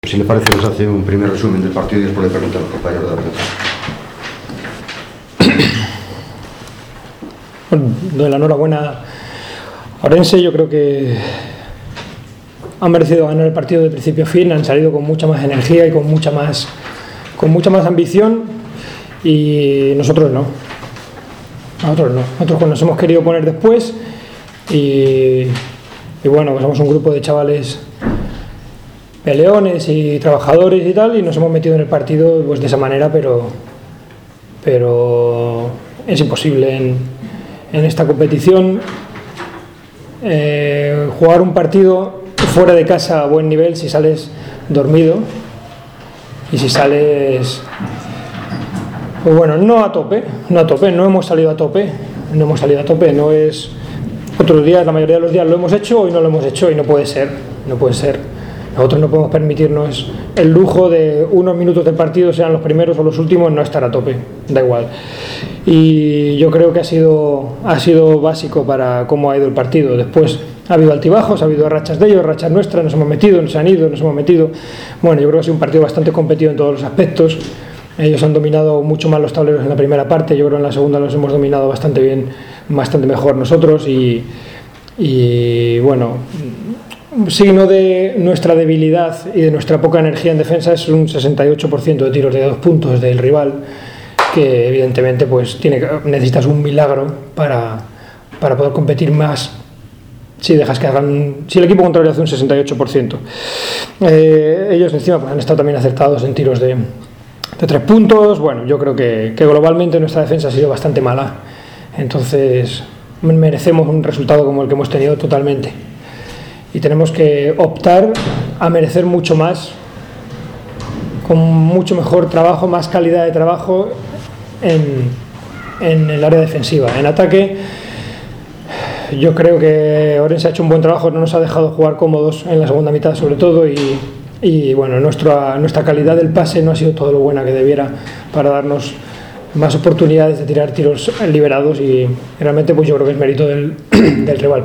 Si le parece, nos hace un primer resumen del partido y después le pregunto a los compañeros de la prensa. Bueno, doy la enhorabuena a Orense. Yo creo que han merecido ganar el partido de principio a fin, han salido con mucha más energía y con mucha más ambición, y nosotros no. Nosotros nos hemos querido poner después y bueno, pues somos un grupo de chavales peleones y trabajadores y tal, y nos hemos metido en el partido pues de esa manera, pero es imposible en esta competición jugar un partido fuera de casa a buen nivel si sales dormido y si sales, pues bueno, no a tope, no hemos salido a tope, no es otros días, la mayoría de los días lo hemos hecho, hoy no lo hemos hecho y no puede ser. Nosotros no podemos permitirnos el lujo de unos minutos del partido, sean los primeros o los últimos, no estar a tope, da igual. Y yo creo que ha sido básico para cómo ha ido el partido. Después ha habido altibajos, ha habido rachas de ellos, rachas nuestras, nos hemos metido, nos han ido, nos hemos metido. Bueno, yo creo que ha sido un partido bastante competido en todos los aspectos. Ellos han dominado mucho más los tableros en la primera parte, yo creo que en la segunda los hemos dominado bastante bien, bastante mejor nosotros, y bueno, signo de nuestra debilidad y de nuestra poca energía en defensa es un 68% de tiros de 2 puntos del rival, que evidentemente pues necesitas un milagro para poder competir más si dejas que si el equipo contrario hace un 68%. Ellos encima pues han estado también acertados en tiros de 3 puntos. Bueno, yo creo que globalmente nuestra defensa ha sido bastante mala, entonces merecemos un resultado como el que hemos tenido totalmente. Y tenemos que optar a merecer mucho más, con mucho mejor trabajo, más calidad de trabajo en el área defensiva. En ataque, yo creo que Orense ha hecho un buen trabajo, no nos ha dejado jugar cómodos en la segunda mitad sobre todo, y bueno, nuestra calidad del pase no ha sido todo lo buena que debiera para darnos más oportunidades de tirar tiros liberados, y realmente pues yo creo que es mérito del rival,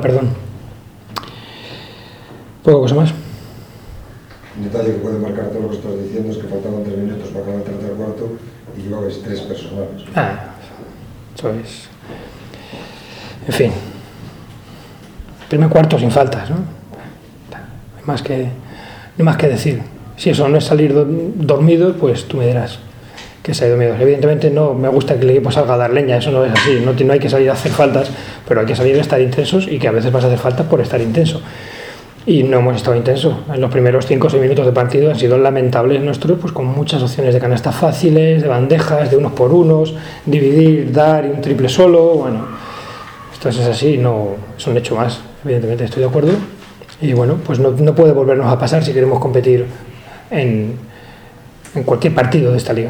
Poca cosa más. Un detalle que puede marcar todo lo que estás diciendo es que faltaban 3 minutos para acabar el tercer cuarto y llevabais 3 personales. Eso es. En fin. Primer cuarto sin faltas, ¿no? No hay más que decir. Si eso no es salir dormido, pues tú me dirás que se ha ido miedo. Evidentemente no me gusta que el equipo salga a dar leña, eso no es así. No hay que salir a hacer faltas, pero hay que salir a estar intensos, y que a veces vas a hacer faltas por estar intenso. Y no hemos estado intensos. En los primeros 5 o 6 minutos de partido han sido lamentables nuestros, pues con muchas opciones de canastas fáciles, de bandejas, de unos por unos, dividir, dar y un triple solo. Bueno, esto es así, no es un hecho más, evidentemente estoy de acuerdo. Y bueno, pues no puede volvernos a pasar si queremos competir en cualquier partido de esta liga.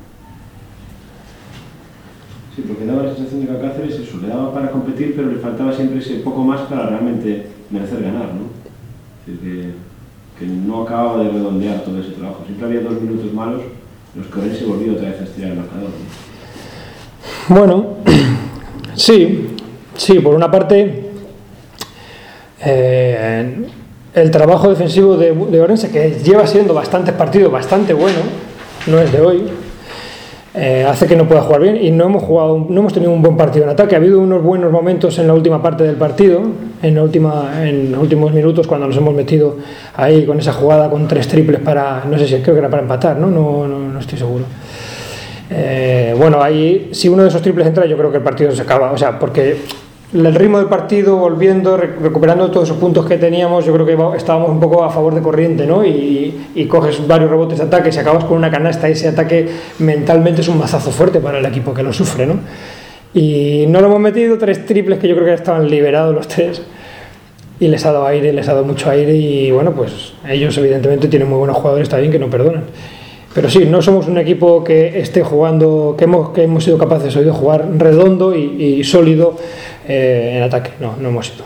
Sí, porque daba la sensación de que a Cáceres eso, le daba para competir, pero le faltaba siempre ese poco más para realmente merecer ganar, ¿no? Es decir, que no acababa de redondear todo ese trabajo. Siempre había 2 minutos malos en los que Orense volvió otra vez a estirar el marcador, ¿no? Bueno, sí, por una parte el trabajo defensivo de Orense, que lleva siendo bastantes partidos bastante bueno, no es de hoy, hace que no pueda jugar bien, y no hemos tenido un buen partido en ataque. Ha habido unos buenos momentos en la última parte del partido, en los últimos minutos, cuando nos hemos metido ahí con esa jugada con 3 triples para, no sé si creo que era para empatar, no estoy seguro. Bueno, ahí si uno de esos triples entra, yo creo que el partido se acaba, o sea, porque el ritmo del partido, volviendo, recuperando todos esos puntos que teníamos, yo creo que estábamos un poco a favor de corriente, ¿no? Y coges varios rebotes de ataque, y si acabas con una canasta, ese ataque mentalmente es un mazazo fuerte para el equipo que lo sufre, ¿no? Y no lo hemos metido, 3 triples que yo creo que estaban liberados los 3, y les ha dado mucho aire, y bueno, pues ellos evidentemente tienen muy buenos jugadores también que no perdonan. Pero sí, no somos un equipo que esté jugando, que hemos sido capaces hoy de jugar redondo y sólido en ataque. No hemos sido.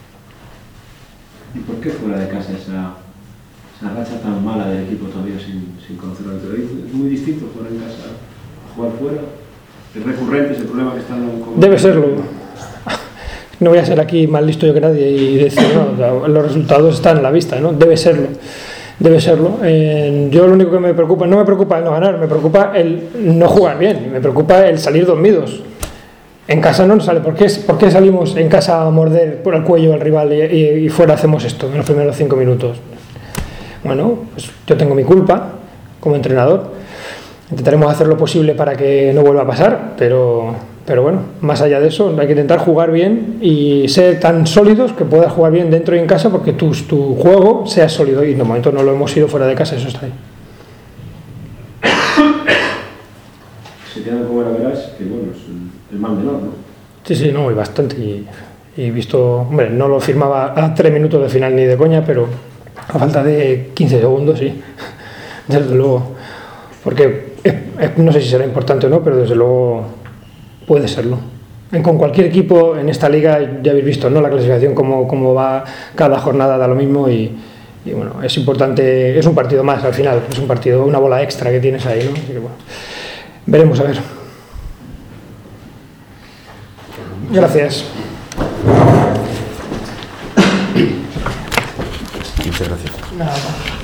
¿Y por qué fuera de casa esa racha tan mala del equipo todavía sin conocer al otro? ¿Es muy distinto jugar en casa a jugar fuera? ¿Es recurrente ese problema que están con... Debe serlo. No voy a ser aquí más listo yo que nadie y decir, no, los resultados están a la vista, ¿no? Debe serlo. debe serlo. Yo lo único que me preocupa, no me preocupa el no ganar, me preocupa el no jugar bien, me preocupa el salir dormidos. En casa no nos sale. ¿Por qué salimos en casa a morder por el cuello al rival y fuera hacemos esto en los primeros 5 minutos? Bueno, pues yo tengo mi culpa como entrenador. Intentaremos hacer lo posible para que no vuelva a pasar, pero bueno, más allá de eso, hay que intentar jugar bien y ser tan sólidos que puedas jugar bien dentro y en casa, porque tu juego sea sólido, y de momento no lo hemos sido fuera de casa, eso está ahí. Se quedan como la verás, que bueno, es el mal menor, ¿no? Sí, no, y bastante. Y visto, hombre, no lo firmaba a 3 minutos de final ni de coña, pero a falta de 15 segundos, sí, desde luego. Porque no sé si será importante o no, pero desde luego puede serlo. Con cualquier equipo en esta liga ya habéis visto, ¿no?, la clasificación, cómo va cada jornada, da lo mismo, y bueno, es importante, es un partido más al final, es un partido, una bola extra que tienes ahí, ¿no? Así que bueno, veremos a ver. Gracias. Muchas gracias. Nada.